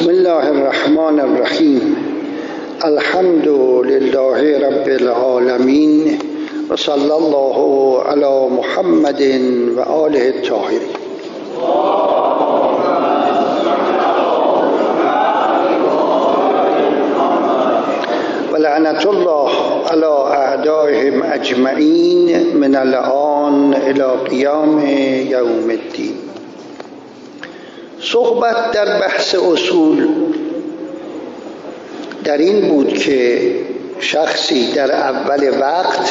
بسم الله الرحمن الرحیم. الحمد لله رب العالمین و صلی الله علی محمد و آله الطاهرین. و لعنت الله علی اعدائهم اجمعین من الآن الی قیام یوم الدین. صحبت در بحث اصول در این بود که شخصی در اول وقت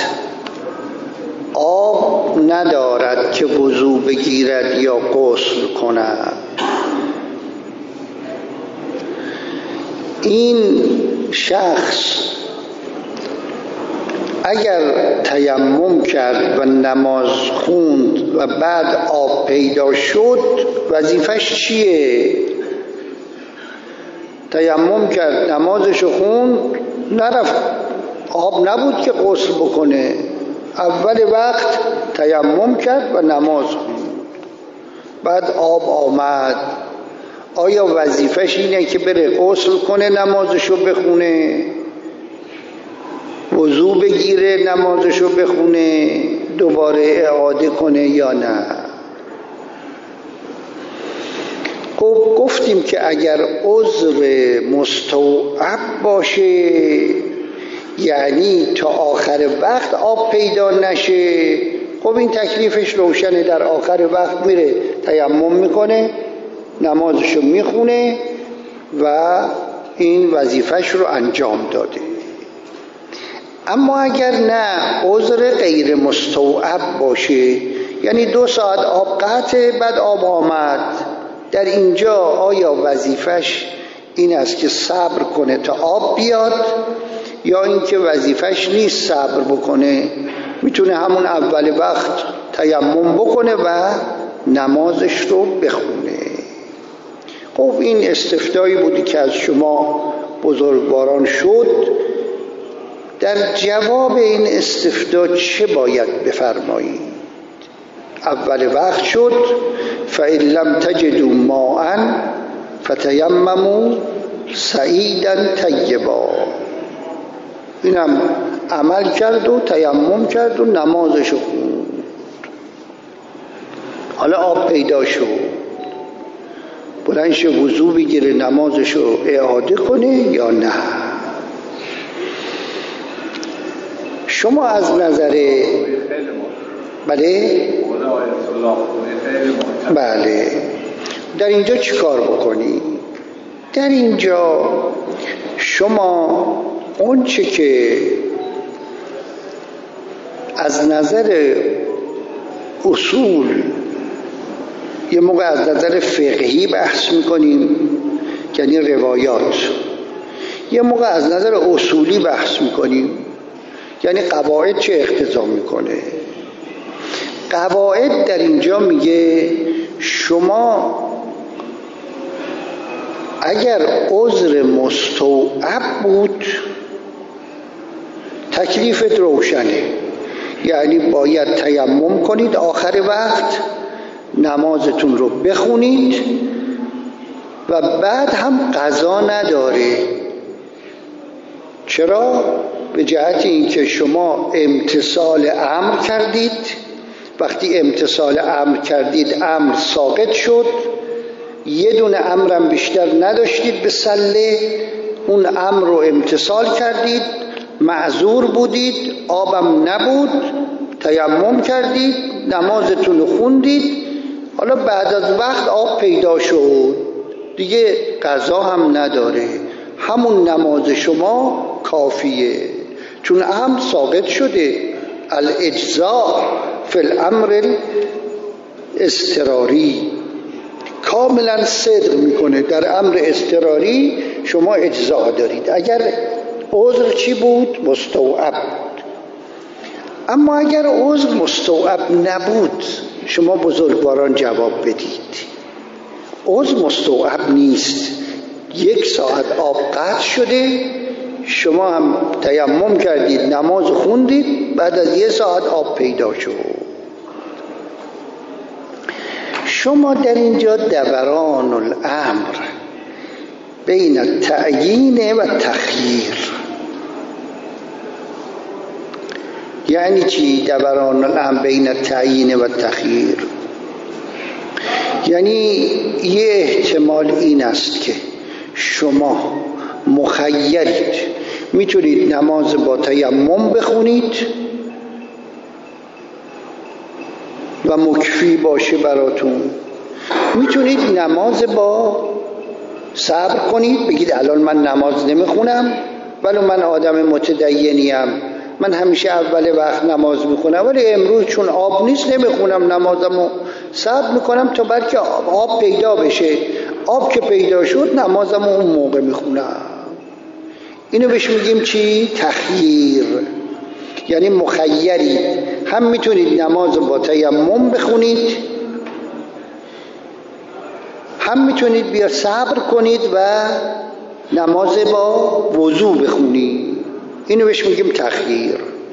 آب ندارد که وضو بگیرد یا غسل کند. این شخص اگر تیمم کرد و نماز خوند و بعد آب پیدا شد، وظیفش چیه؟ تیمم کرد، نمازشو خوند، نرفت، آب نبود که غسل بکنه. اول وقت تیمم کرد و نماز خوند، بعد آب آمد. آیا وظیفش اینه که بره غسل کنه، نمازشو بخونه، وضو بگیره، نمازشو بخونه، دوباره اعاده کنه یا نه؟ خب گفتیم که اگر عذر مستوعب باشه، یعنی تا آخر وقت آب پیدا نشه، خب این تکلیفش روشنه. در آخر وقت میره تیمم میکنه، نمازشو میخونه و این وظیفش رو انجام داده. اما اگر نه، عذر غیر مستوعب باشه، یعنی 2 ساعت آب قطعه، بعد آب آمد، در اینجا آیا وظیفش این است که صبر کنه تا آب بیاد، یا اینکه وظیفش نیست صبر بکنه، میتونه همون اول وقت تیمم بکنه و نمازش رو بخونه؟ خب این استفتایی بودی که از شما بزرگواران شد. در جواب این استفتا چه باید بفرمایید؟ اول وقت شد، فَإِن لَّمْ تَجِدُوا مَاءً فَتَيَمَّمُوا صَعِیدًا طیبا. اینم عمل کرد و تیمم کرد و نمازش خوند. حالا آب پیدا شد، بلندش وضو بگیره، نمازش رو اعاده کنه یا نه؟ شما از نظر بله در اینجا چی کار بکنی؟ در اینجا شما اون چه که از نظر اصول یه موقع از نظر فقهی بحث میکنیم، یعنی روایات، یه موقع از نظر اصولی بحث میکنیم، یعنی قواعد چه اقتضا میکنه. قواعد در اینجا میگه شما اگر عذر مستوعب بود، تکلیفت روشنه، یعنی باید تیمم کنید آخر وقت، نمازتون رو بخونید و بعد هم قضا نداره. چرا؟ به جهت اینکه شما امتثال امر کردید. وقتی امتثال امر کردید، امر ساقط شد، یه دونه امرم بیشتر نداشتید به سله، اون امر رو امتثال کردید، معذور بودید، آبم نبود، تیمم کردید، نمازتون رو خوندید. حالا بعد از وقت آب پیدا شد، دیگه قضا هم نداره، همون نماز شما کافیه، چون امر ساقط شده. الاجزاء فی الامر الاضطراری، کاملا صدق میکنه در امر اضطراری شما اجزاء دارید. اگر عذر چی بود؟ مستوعب بود. اما اگر عذر مستوعب نبود، شما بزرگواران جواب بدید. عذر مستوعب نیست، 1 ساعت آب قطع شده، شما هم تیمم کردید، نماز خوندید، بعد از 1 ساعت آب پیدا شد. شما در اینجا دوران الامر بین التعیین و تخییر. یعنی چی دوران الامر بین التعیین و تخییر؟ یعنی یه احتمال این است که شما مخیرید، میتونید نماز با تیمم بخونید و مکفی باشه براتون، میتونید نماز با صبر کنید، بگید الان من نماز نمیخونم ولی من آدم متدینیم، من همیشه اول وقت نماز میخونم ولی امروز چون آب نیست نمیخونم، نمازمو صبر میکنم تا بلکه آب پیدا بشه، آب که پیدا شد نمازمو اون موقع میخونم. اینو بهش میگیم چی؟ تخییر. یعنی مخیرید، هم میتونید نماز با تیمم بخونید، هم میتونید بیا صبر کنید و نماز با وضو بخونید. اینو بهش میگیم تخییر.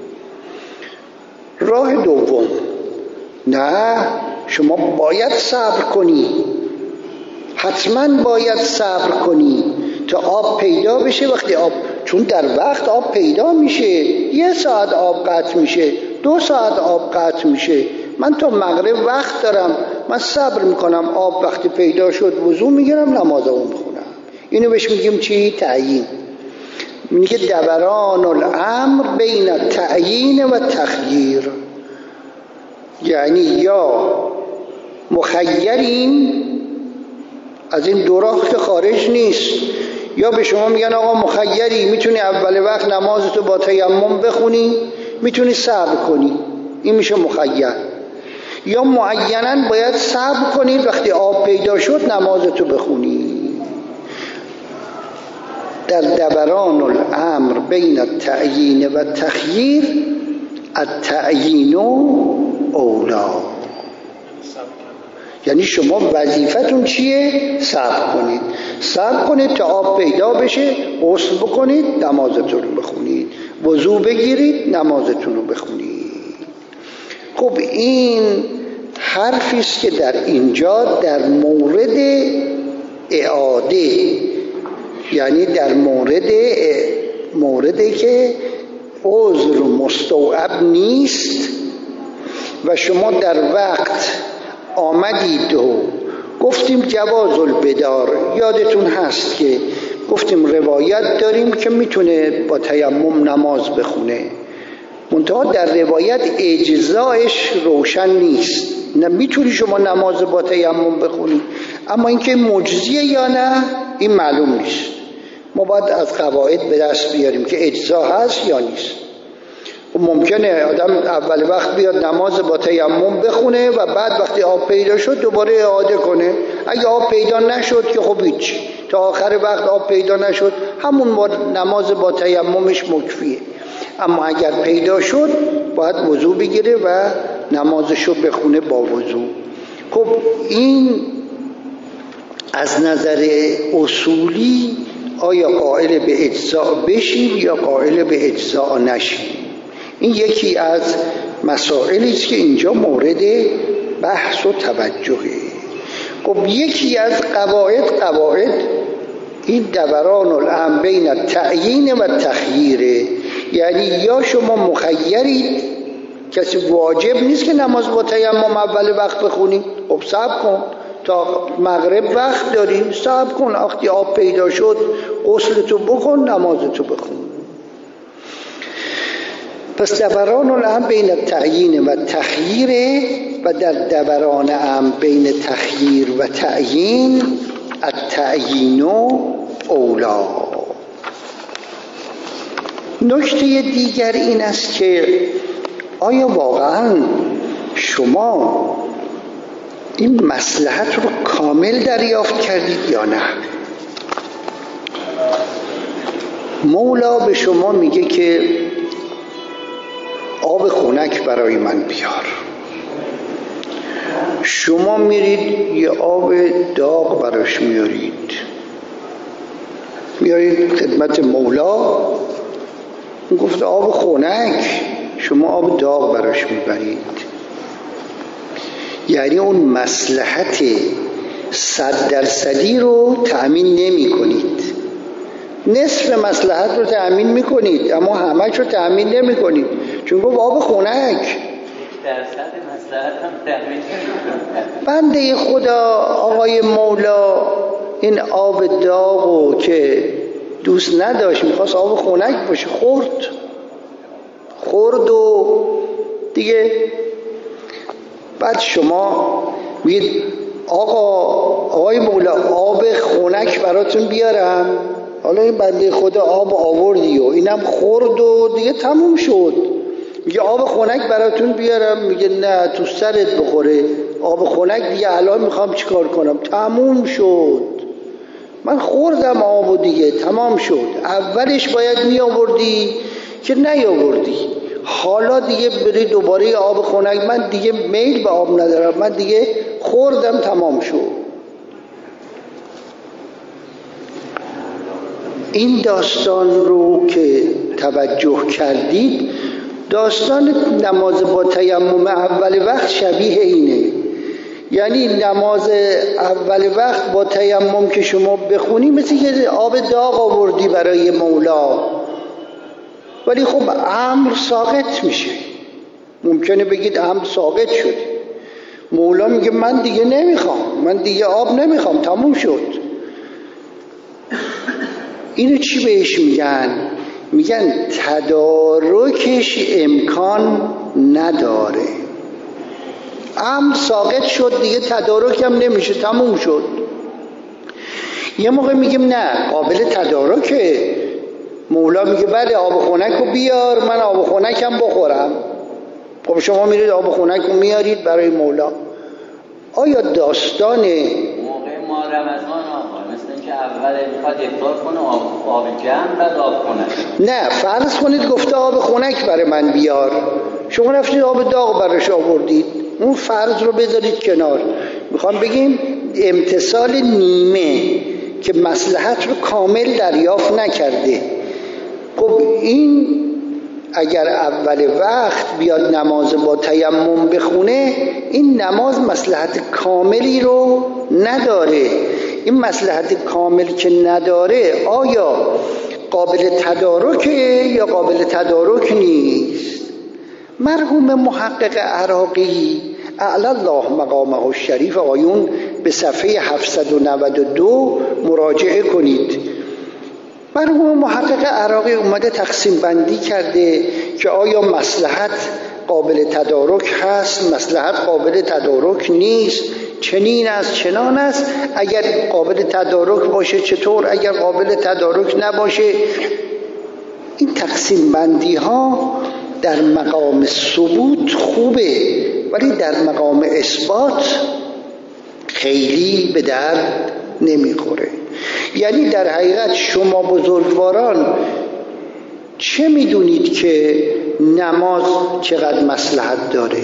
راه دوم، نه شما باید صبر کنی، حتما باید صبر کنی تا آب پیدا بشه. وقتی آب، چون در وقت آب پیدا میشه، 1 ساعت آب قطع میشه، 2 ساعت آب قطع میشه، من تا مغرب وقت دارم، من صبر میکنم، آب وقتی پیدا شد وضو میگیرم نمازمو میخونم. اینو بهش میگیم چی؟ تعیین. میگه دوران الامر بین التعیین و تخییر. یعنی یا مخیرین، از این دو راه که خارج نیست، یا به شما میگن آقا مخیری، میتونی اول وقت نمازتو با تیمم بخونی، میتونی صبر کنی، این میشه مخیر. یا معیناً باید صبر کنید، وقتی آب پیدا شد نمازتو بخونی. در دوران الامر بین التعیین و تخییر، التعیین اولا. یعنی شما وظیفتون چیه؟ صبر کنید، صبر کنید تا آب پیدا بشه، غسل بکنید نمازتون رو بخونید، وضو بگیرید نمازتون رو بخونید. خب این حرفی است که در اینجا در مورد اعاده، یعنی در موردی که عذر مستوعب نیست و شما در وقت آمدید و گفتیم جواز البدار. یادتون هست که گفتیم روایت داریم که میتونه با تیمم نماز بخونه، منتها در روایت اجزایش روشن نیست، نه میتونی شما نماز با تیمم بخونی، اما اینکه مجزیه یا نه این معلوم نیست. ما باید از قواعد به دست بیاریم که اجزا هست یا نیست. ممکنه آدم اول وقت بیاد نماز با تیمم بخونه و بعد وقتی آب پیدا شد دوباره اعاده کنه. اگه آب پیدا نشد که خب هیچ، تا آخر وقت آب پیدا نشد همون نماز با تیممش مکفیه. اما اگر پیدا شد باید وضو بگیره و نمازشو بخونه با وضو. خب این از نظر اصولی آیا قائل به اجزا بشیم یا قائل به اجزا نشیم؟ این یکی از مسائلی است که اینجا مورد بحث و توجهه. خب یکی از قواعد این دوران الامر بین التعیین و تخییره. یعنی یا شما مخیرید، کسی واجب نیست که نماز با تیمم اول وقت بخونی، خب صبر کن تا مغرب وقت داریم، صبر کن، وقتی آب پیدا شد غسلتو بکن نمازتو بخون. پس دوران الامر بین التعیین و تخییر، و در دوران امر بین تخییر و تعیین التعیین اولا. نکته دیگر این است که آیا واقعا شما این مصلحت رو کامل دریافت کردید یا نه؟ مولا به شما میگه که آب خنک برای من بیار، شما میرید یه آب داغ براش میارید خدمت مولا، گفت آب خنک، شما آب داغ براش میبرید. یعنی اون مصلحت 100% رو تأمین نمی کنید. نصف مصلحت رو تأمین میکنید اما همه‌ش رو تأمین نمیکنید، چون گفت آب خنک. 1% مصلحت هم تأمین نمیکنید. بنده خدا آقای مولا این آب داغو که دوست نداشت، میخواست آب خنک باشه، خورد و دیگه. بعد شما میگید آقای مولا آب خنک براتون بیارم. حالا این بنده خدا آب آوردی و اینم خورد و دیگه تموم شد. میگه آب خنک براتون بیارم، میگه نه تو سرت بخوره، آب خنک دیگه الان میخوام چیکار کنم، تموم شد، من خوردم آبو دیگه تمام شد. اولش باید می آوردی که نیاوردی، حالا دیگه بری دوباره آب خنک، من دیگه میل به آب ندارم، من دیگه خوردم تمام شد. این داستان رو که توجه کردید، داستان نماز با تیمم اول وقت شبیه اینه. یعنی نماز اول وقت با تیمم که شما بخونی مثل که آب داغ آوردی برای مولا، ولی خب امر ساقط میشه. ممکنه بگید امر ساقط شد، مولا میگه من دیگه نمیخوام، من دیگه آب نمیخوام، تموم شد. اینو چی بهش میگن؟ میگن تدارکش امکان نداره. امر ساقط شد دیگه، تدارک هم نمیشه، تموم شد. یه موقع میگیم نه قابل تدارکه، مولا میگه بله آب خنک رو بیار، من آب خنک هم بخورم. خب شما میرید آب خنک رو میارید برای مولا. آیا داستان موقع ما رمضان آقا مثل اینکه اول میخواد افطار کنه آب جمع بعد آب خنک؟ نه، فرض کنید گفته آب خنک برای من بیار، شما رفتید آب داغ براش آوردید، اون فرض رو بذارید کنار. میخوام بگیم امتثال نیمه که مصلحت رو کامل دریافت نکرده. خب این اگر اول وقت بیاد نماز با تیمم بخونه، این نماز مصلحت کاملی رو نداره. این مصلحت کامل که نداره، آیا قابل تدارکه یا قابل تدارک نیست؟ مرحوم محقق عراقی اعلی الله مقامه الشریف آقایون به صفحه 792 مراجعه کنید. مرحوم محقق عراقی اومده تقسیم بندی کرده که آیا مصلحت قابل تدارک هست، مصلحت قابل تدارک نیست، چنین است چنان است، اگر قابل تدارک باشه چطور، اگر قابل تدارک نباشه. این تقسیم بندی ها در مقام ثبوت خوبه، ولی در مقام اثبات خیلی به درد نمیخوره. یعنی در حقیقت شما بزرگواران چه میدونید که نماز چقدر مصلحت داره؟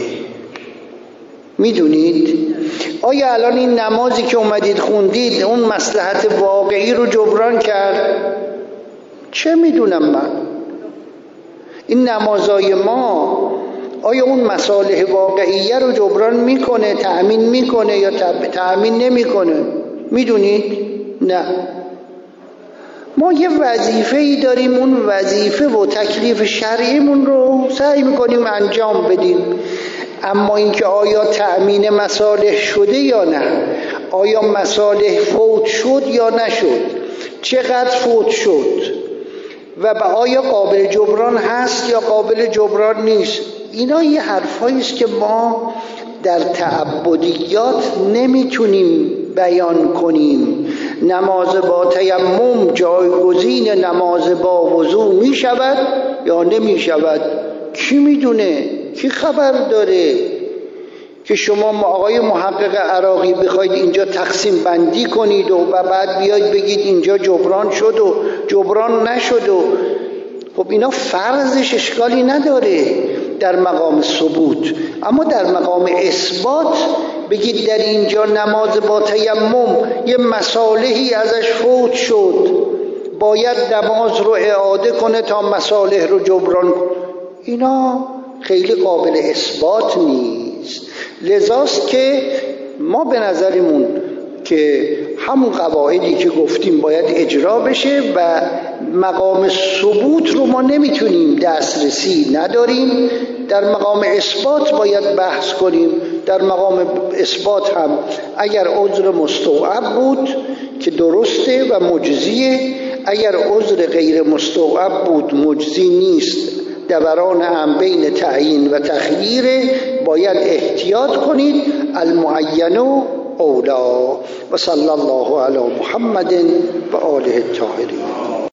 میدونید؟ آیا الان این نمازی که اومدید خوندید اون مصلحت واقعی رو جبران کرد؟ چه میدونم من؟ این نمازای ما آیا اون مصالح واقعیه رو جبران میکنه، تأمین میکنه یا تأمین نمیکنه؟ میدونید؟ نه. ما یه وظیفه‌ای داریم، اون وظیفه و تکلیف شرعیمون رو سعی میکنیم انجام بدیم، اما اینکه آیا تأمین مصالح شده یا نه، آیا مصالح فوت شد یا نشد، چقدر فوت شد و آیا قابل جبران هست یا قابل جبران نیست، اینا یه حرفایی است که ما در تعبدیات نمیتونیم بیان کنیم. نماز با تیمم جایگزین نماز با وضو می شود یا نمی شود؟ کی میدونه؟ کی خبر داره که شما آقای محقق عراقی بخواید اینجا تقسیم بندی کنید و بعد بیاید بگید اینجا جبران شد و جبران نشد و خب اینا فرضش اشکالی نداره در مقام ثبوت، اما در مقام اثبات بگید در اینجا نماز با تیمم یه مصالحی ازش فوت شد، باید نماز رو اعاده کنه تا مصالح رو جبران کنه، اینا خیلی قابل اثبات نیست. لذاست که ما به نظرمون که همون قواعدی که گفتیم باید اجرا بشه و مقام ثبوت رو ما نمیتونیم دسترسی نداریم، در مقام اثبات باید بحث کنیم. در مقام اثبات هم اگر عذر مستوعب بود که درسته و مجزیه، اگر عذر غیر مستوعب بود مجزی نیست، دوران هم بین تعیین و تخییر، باید احتیاط کنید. المعین اولا. و صلی الله علی محمد و آله الطاهرین.